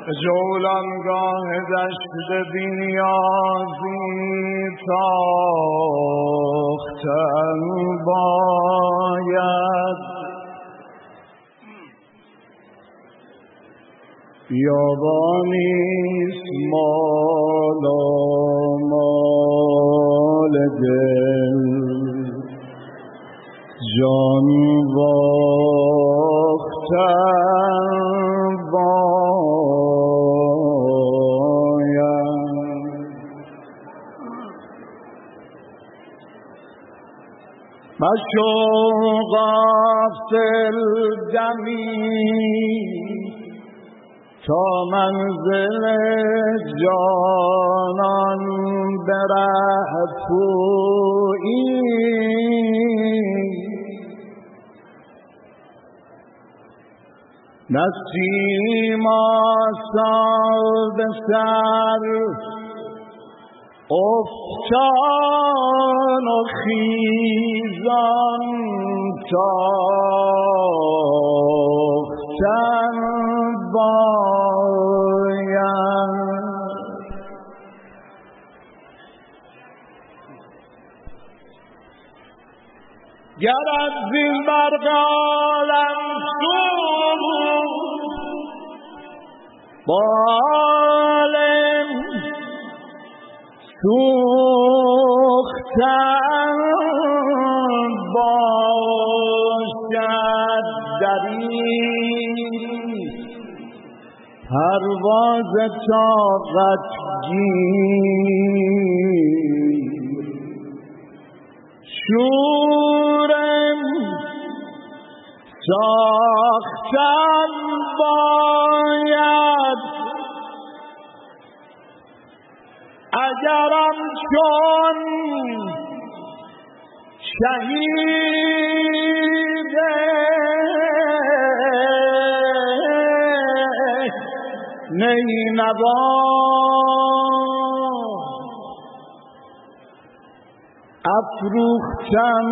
جولانگاه دشت بی‌نیازی تاختن باید، بیابانیست مال دل، جان باختن باید. مشو غافل دمی تا منزل جانان بره پویی، نسیم آسا به سر افتان و خیزان تاختن باید. گر از زین برق عالم بالم سوختن باشد دری پرواز طاقت گیر، شورم ساختن باید. اگرم چون شهید نینوا افروختن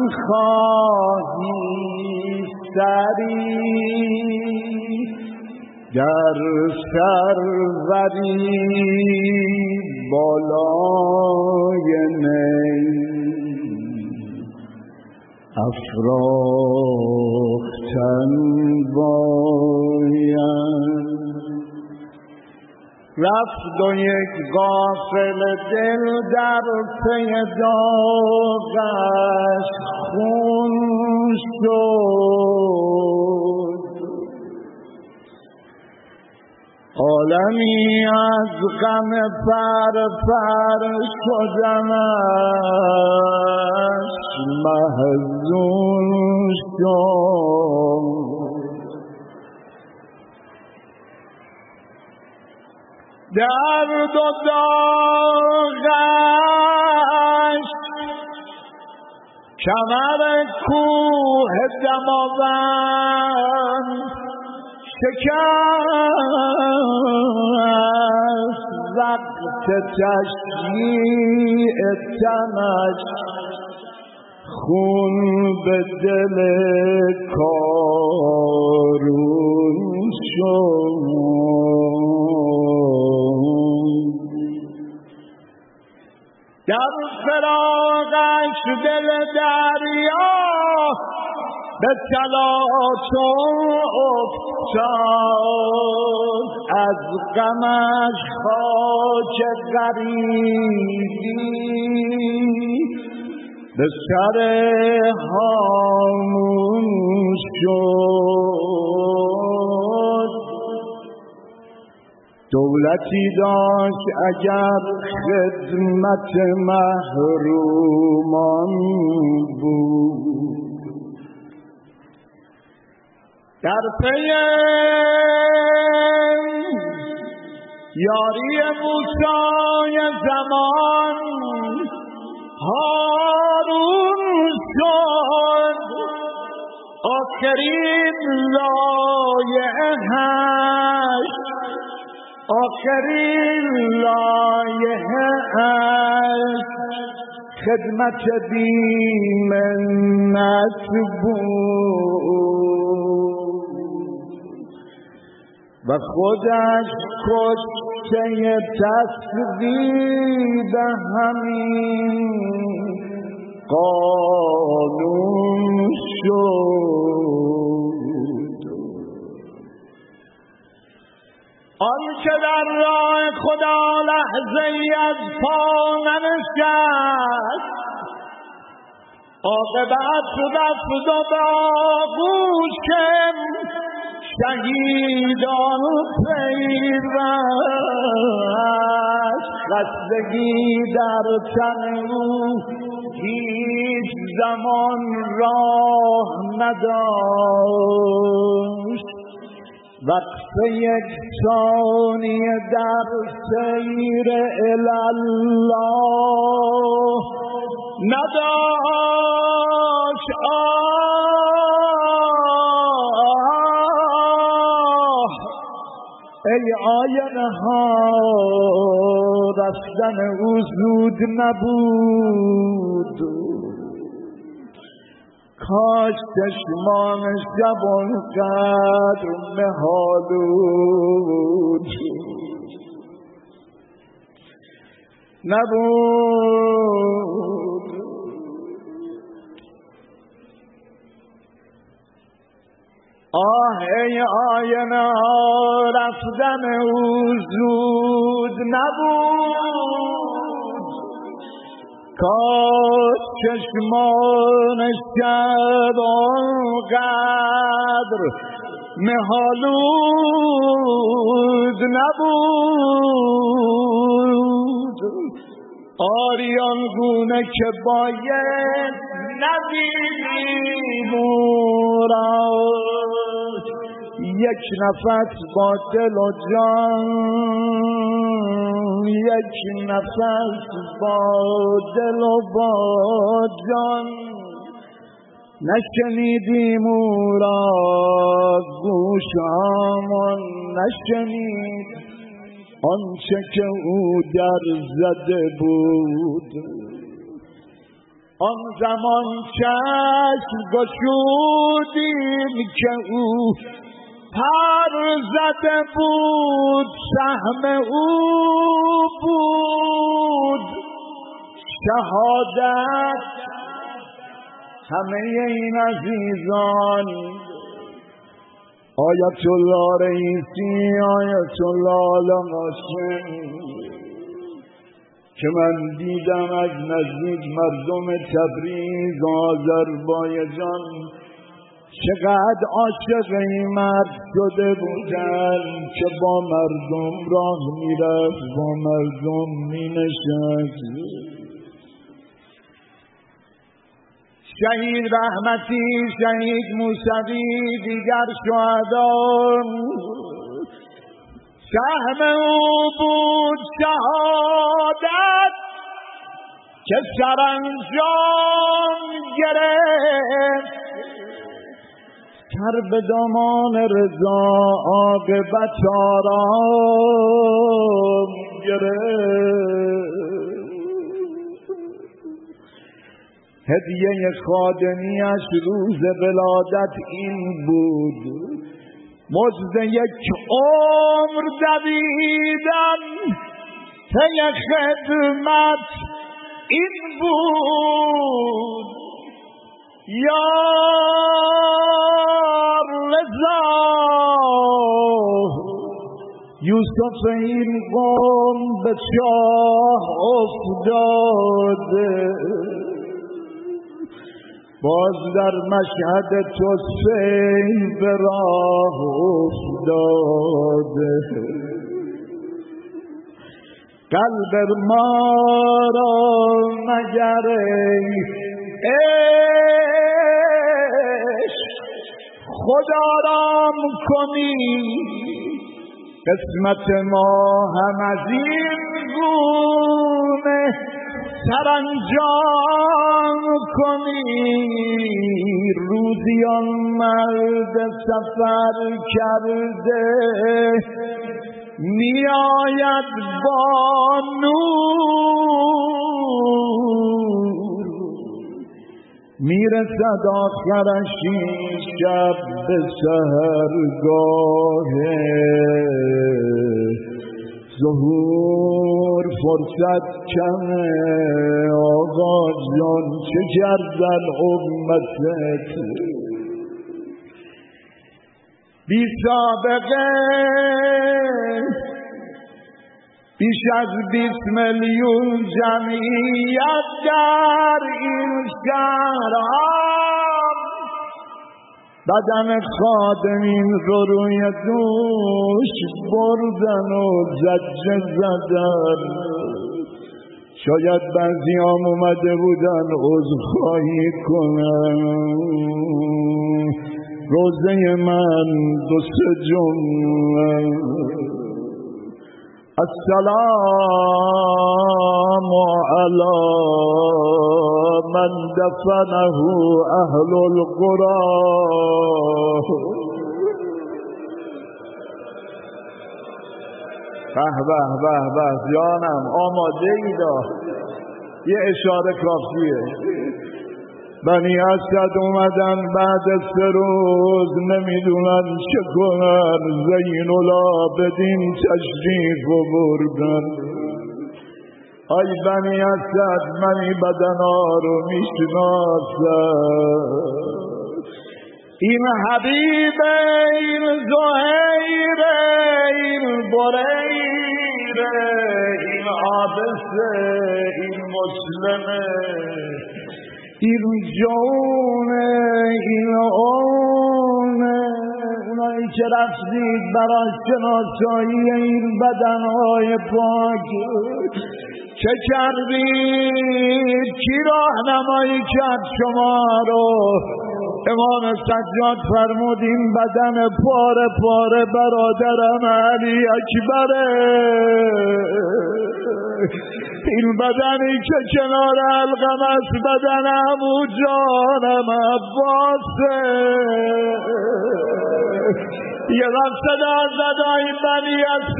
خواهی سری، در سروری بالای نی افراختن باید. رفت و یک غافل دل در پی داغش خون شد، عالمی از غم پر شدمش محزون شد. درد و داغش کمر کوه دماوند شکست، وقت تشییع تنش خون به دل کارون شد. در فراقش دل دریا به تلاطم افتاد، از غمش خاک غریبی به سر هامون شد. دولتی داشت اگر خدمت محرومان بود، در پی یاری موسی زمان هارون شد. آخرین لایحه‌اش خدمت بی منت بود، و خودش کشته تصویب همین قانون شد. آن که در راه خدا لحظه ای از پا ننشست، عاقبت رفت و به آغوش شهیدان پیوست. خستگی در تن او هیچ زمان راه نداشت. وقفه یک ثانیه در سیر الله نداشت. ای آینه ها، رفتن او زود نبود. کاش چشمان شب آنقدر مه‌آلود نبود. آه ای آینه ها، رفتن او زود نبود. کاش چشمان شب آنقدر مه‌آلود نبود. آریان گونه که باید ندیدیم او را، یک نفس با دل و جان، یک نفس با دل و با جان. نشنیدیم او را، گوشمان نشنید آنچه که او در زده بود. آن زمان چشم گشودیم که او پر زده بود، سهم او بود شهادت. همه این عزیزان، آیت الله رئیسی، آیت الله قاسم، که من دیدم از نزدیک مردم تبریز آذربایجان چقدر عاشق این مرد شده بودن که با مردم راه میرفت، با مردم مینشست. شهید رحمتی، شهید موسوی، دیگر شهدا، سهم او بود شهادت که سرانجام گرفت. سر به دامان رضا عاقبت آرام گرفت. هدیه خادمیش روز ولادت این بود، مزد یک عمر دویدن پی خدمت این بود. یا رضا یوسف این قوم به چاه افتاده، باز در مشهد تو سیل به راه افتاده. قلب ما را مگر عشق خدا رام کنی، قسمت ما هم از این گونه سرانجام کنی. روزی آن مرد سفر کرده می آید با نور، میرسد آخرش این شب به سحرگاه ظهور فرصت کمه آقا جان چه کردن امتت بی سابقه بیش از 20 میلیون جمعیت در این شهر بدن خادمین رو روی دوش بردن و زجه زدن شاید بعضیام اومده بودن عذرخواهی کنن روزه من 2-3 جمله السلام علی من دفنه اهل القرى به جانم آماده ایدا یه اشاره کافیه بنی اسد اومدن بعد 3 روز نمیدونن چه کنن زین العابدین تشریف بردن ای بنی اسد منی بدنا رو میشناسم این حبیبه این زهیره این بریره این عابسه این مسلمه این جونه این اونه اونایی که رفتید برای شناسایی این بدنهای پاک چه کردید کی راهنمایی کرد شما رو امام سجاد فرمود این بدن پاره پاره برادرم علی اکبره این بدنی که کنار حلقم است بدن عمو جانم عباسه یه وقت صدا زد این بنی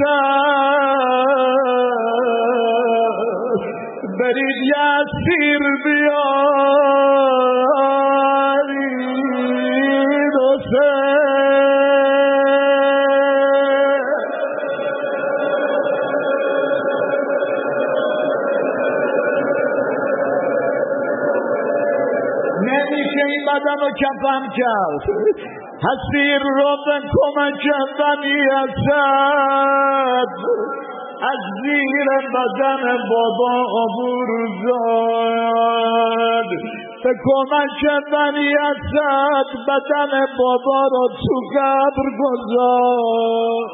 اسد برید یه اسیر بیارید نمیشه این بدن رو کفن کرد حسیر رو به کمک بنی اسد از زیر بدن بابا عبور زد به کمک بنی اسد بدن بابا رو تو قبر گذاشت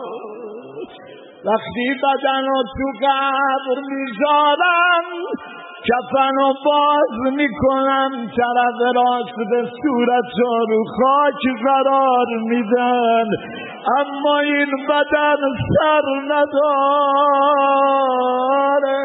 وقتی بدن رو تو قبر میذارن کفن رو باز میکنن طرف راست به صورت رو خاک قرار میدن اما این بدن سر نداره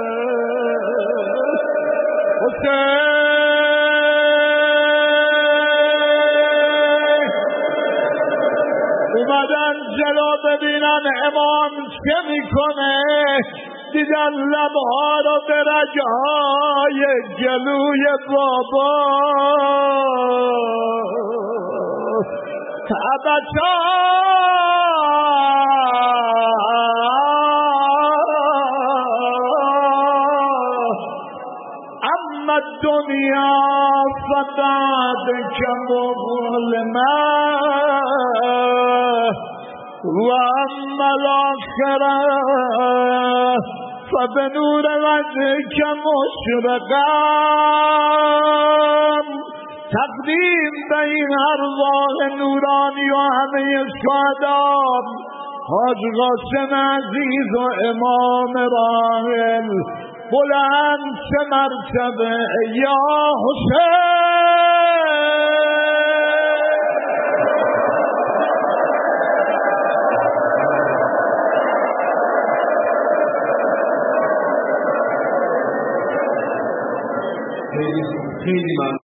اومدن جلو ببینن امام چه میکنه دیدن لبها رو به رگهای گلوی بابا تبتا اما الدنیا فتاد كمظلمة واما الاخره فبنور وجهك مشرقا تقدیم به این ارواح نورانی و همه سادات حاج قاسم عزیز و امام راحل بلند چه مرتبه یا حسین خیلی